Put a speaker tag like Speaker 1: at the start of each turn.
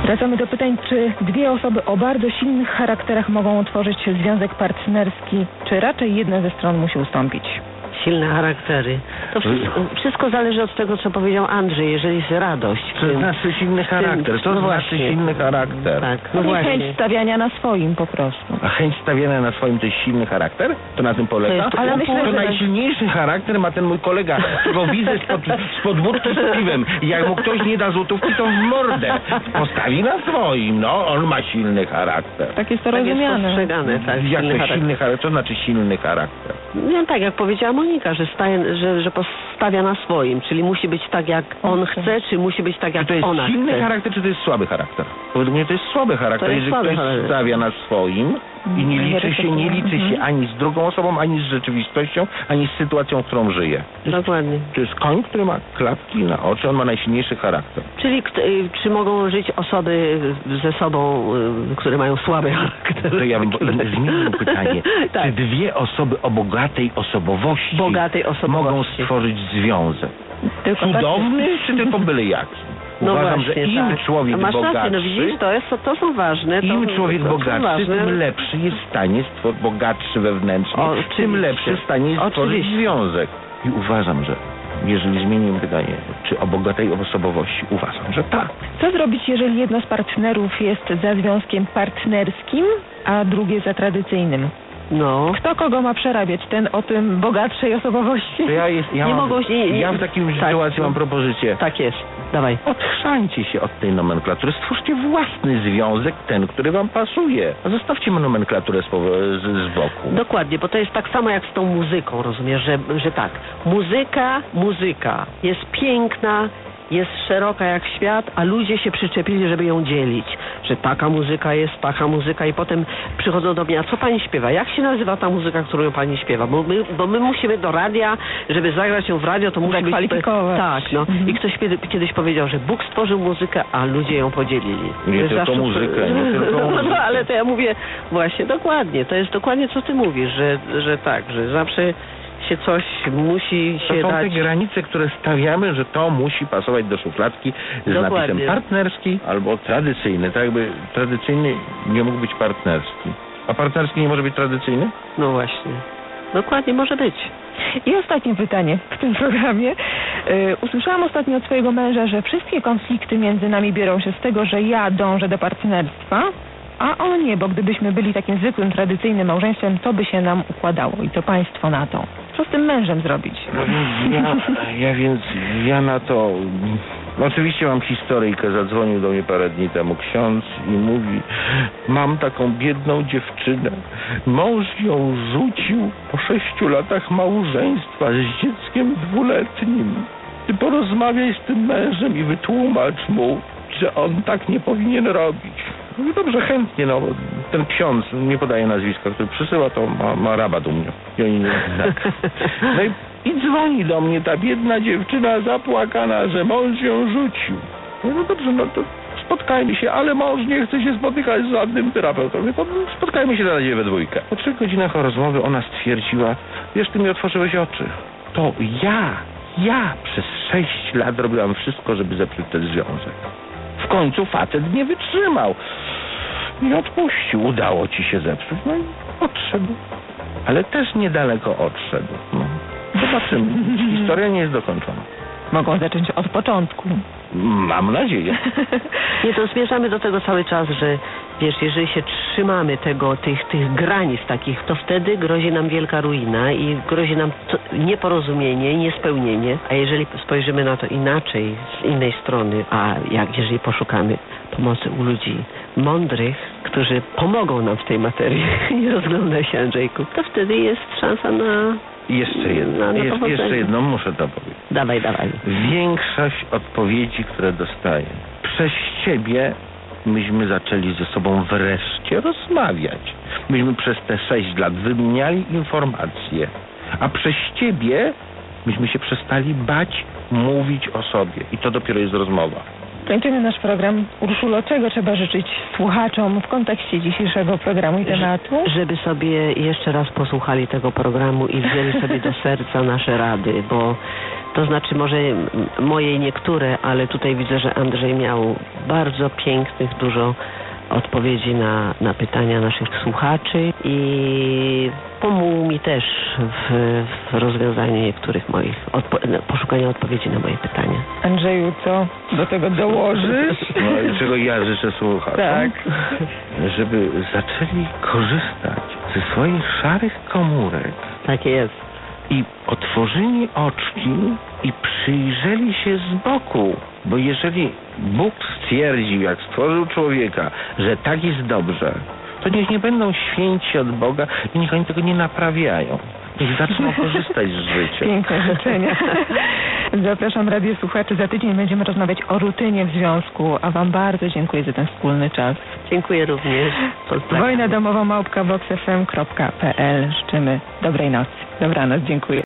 Speaker 1: Wracamy do pytań, czy dwie osoby o bardzo silnych charakterach mogą utworzyć związek partnerski, czy raczej jedna ze stron musi ustąpić?
Speaker 2: Silne charaktery. To wszystko zależy od tego, co powiedział Andrzej, jeżeli jest radość.
Speaker 3: To znaczy silny charakter, to znaczy silny charakter.
Speaker 2: Tak, no właśnie.
Speaker 1: Chęć stawiania na swoim po prostu.
Speaker 3: A chęć stawiania na swoim to jest silny charakter? To na tym polega?
Speaker 2: To
Speaker 1: ale myślę,
Speaker 3: to
Speaker 1: że
Speaker 3: najsilniejszy charakter ma ten mój kolega, którego widzę spod wódki z piwem. I jak mu ktoś nie da złotówki, to w mordę postawi na swoim. No, on ma silny charakter.
Speaker 1: tak jest to
Speaker 2: Tak jest
Speaker 1: rozumiane.
Speaker 2: postrzegane, tak.
Speaker 3: Jak
Speaker 2: silny
Speaker 3: to silny charakter? To znaczy silny charakter.
Speaker 2: No tak, jak powiedziała Monika, że postawia na swoim, czyli musi być tak, jak on chce, czy musi być tak,
Speaker 3: Czy
Speaker 2: jak
Speaker 3: to jest
Speaker 2: ona
Speaker 3: silny
Speaker 2: chce.
Speaker 3: charakter, czy to jest słaby charakter? Według mnie to jest słaby charakter.
Speaker 2: To jest
Speaker 3: Jeżeli
Speaker 2: słaby
Speaker 3: ktoś
Speaker 2: charakter.
Speaker 3: stawia na swoim i nie liczy się ani z drugą osobą, ani z rzeczywistością, ani z sytuacją, w którą żyje.
Speaker 2: Dokładnie.
Speaker 3: To jest koń, który ma klapki na oczy, on ma najsilniejszy charakter.
Speaker 2: Czyli czy mogą żyć osoby ze sobą, które mają słaby charakter?
Speaker 3: To ja bym zmienił pytanie.
Speaker 2: Tak.
Speaker 3: Czy dwie osoby o bogatej osobowości, mogą stworzyć związek?
Speaker 1: Tylko
Speaker 3: Cudowny, czy tylko byle jaki?
Speaker 2: No
Speaker 3: Uważam,
Speaker 2: właśnie,
Speaker 3: że im
Speaker 2: tak.
Speaker 3: człowiek
Speaker 2: Masz
Speaker 3: bogatszy,
Speaker 2: rację, no widzisz, to są ważne.
Speaker 3: im człowiek
Speaker 2: to są
Speaker 3: bogatszy,
Speaker 2: ważne.
Speaker 3: tym lepszy jest w stanie stworzyć, bogatszy wewnętrznie,
Speaker 2: Oczywiście.
Speaker 3: tym lepszy w stanie jest stworzyć
Speaker 2: Oczywiście.
Speaker 3: związek. I uważam, że jeżeli zmienimy pytanie, czy o bogatej osobowości, uważam, że tak.
Speaker 1: Co zrobić, jeżeli jedno z partnerów jest za związkiem partnerskim, a drugie za tradycyjnym?
Speaker 2: No.
Speaker 1: Kto kogo ma przerabiać? Ten o tym bogatszej osobowości?
Speaker 3: To ja w takim sytuacji mam propozycję.
Speaker 2: Tak jest. Dawaj.
Speaker 3: Odchrzańcie się od tej nomenklatury, stwórzcie własny związek, ten, który wam pasuje. A zostawcie nomenklaturę z boku.
Speaker 2: Dokładnie, bo to jest tak samo jak z tą muzyką, rozumiesz, że tak. Muzyka jest piękna, jest szeroka jak świat, a ludzie się przyczepili, żeby ją dzielić. Że taka muzyka i potem przychodzą do mnie, a co pani śpiewa? Jak się nazywa ta muzyka, którą pani śpiewa? Bo my musimy do radia, żeby zagrać ją w radio, to musi być...
Speaker 1: Zakwalifikować.
Speaker 2: Tak, no. I ktoś kiedyś powiedział, że Bóg stworzył muzykę, a ludzie ją podzielili.
Speaker 3: Nie tylko muzykę.
Speaker 2: No ale to ja mówię, właśnie, dokładnie. To jest dokładnie co ty mówisz, że tak, że zawsze się coś musi się
Speaker 3: To są
Speaker 2: dać.
Speaker 3: te granice, które stawiamy, że to musi pasować do szufladki z napisem partnerski albo tradycyjny. Tak jakby tradycyjny nie mógł być partnerski. A partnerski nie może być tradycyjny?
Speaker 2: No właśnie. Dokładnie, może być.
Speaker 1: I ostatnie pytanie w tym programie. Usłyszałam ostatnio od swojego męża, że wszystkie konflikty między nami biorą się z tego, że ja dążę do partnerstwa, a on nie, bo gdybyśmy byli takim zwykłym, tradycyjnym małżeństwem, to by się nam układało. I to państwo na to. Co z tym mężem zrobić?
Speaker 3: Ja na to... Oczywiście mam historyjkę. Zadzwonił do mnie parę dni temu ksiądz i mówi: mam taką biedną dziewczynę. Mąż ją rzucił po 6 latach małżeństwa z dzieckiem 2-letnim. Ty porozmawiaj z tym mężem i wytłumacz mu, że on tak nie powinien robić. No dobrze, chętnie, no. Ten ksiądz, nie podaje nazwiska, który przysyła, to ma rabat u mnie. I oni nie tak. No i dzwoni do mnie ta biedna dziewczyna zapłakana, że mąż ją rzucił. No dobrze, no to spotkajmy się, ale mąż nie chce się spotykać z żadnym terapeutą. To spotkajmy się na razie we dwójkę. Po 3 godzinach rozmowy ona stwierdziła: wiesz, ty mi otworzyłeś oczy. To ja przez 6 lat robiłam wszystko, żeby zepsuć ten związek. W końcu facet nie wytrzymał i odpuścił. Udało ci się zepsuć. No i odszedł. Ale też niedaleko odszedł. No. Zobaczymy. Historia nie jest dokończona.
Speaker 1: Mogą zacząć od początku.
Speaker 3: Mam nadzieję.
Speaker 2: Nie, to zmierzamy do tego cały czas, że wiesz, jeżeli się trzymamy tych granic takich, to wtedy grozi nam wielka ruina i grozi nam nieporozumienie i niespełnienie. A jeżeli spojrzymy na to inaczej, z innej strony, jeżeli poszukamy pomocy u ludzi mądrych, którzy pomogą nam w tej materii, nie rozgląda się, Andrzejku, to wtedy jest szansa na...
Speaker 3: Jeszcze jedno muszę to powiedzieć.
Speaker 2: Dawaj.
Speaker 3: Większość odpowiedzi, które dostaję, przez ciebie myśmy zaczęli ze sobą wreszcie rozmawiać. Myśmy przez te 6 lat wymieniali informacje, a przez ciebie myśmy się przestali bać mówić o sobie. I to dopiero jest rozmowa.
Speaker 1: Kończymy nasz program. Urszulo, czego trzeba życzyć słuchaczom w kontekście dzisiejszego programu i tematu?
Speaker 2: Żeby sobie jeszcze raz posłuchali tego programu i wzięli sobie do serca nasze rady, bo To znaczy może moje niektóre, ale tutaj widzę, że Andrzej miał bardzo pięknych, dużo odpowiedzi na pytania naszych słuchaczy i pomógł mi też w rozwiązaniu niektórych moich, poszukaniu odpowiedzi na moje pytania.
Speaker 1: Andrzeju, co do tego dołożysz?
Speaker 3: No, czego ja życzę słuchaczom?
Speaker 1: Tak.
Speaker 3: Żeby zaczęli korzystać ze swoich szarych komórek
Speaker 2: Tak jest.
Speaker 3: i otworzyli oczki i przyjrzeli się z boku. Bo jeżeli Bóg stwierdził, jak stworzył człowieka, że tak jest dobrze, to niech nie będą święci od Boga i niech oni tego nie naprawiają. Niech zaczną korzystać z życia.
Speaker 1: Piękne życzenia. Zapraszam radiosłuchaczy. Za tydzień będziemy rozmawiać o rutynie w związku, a Wam bardzo dziękuję za ten wspólny czas.
Speaker 2: Dziękuję również. Pozdrawiam.
Speaker 1: Wojna domowa @voxfm.pl. Życzymy dobrej nocy. Dobranoc, dziękuję.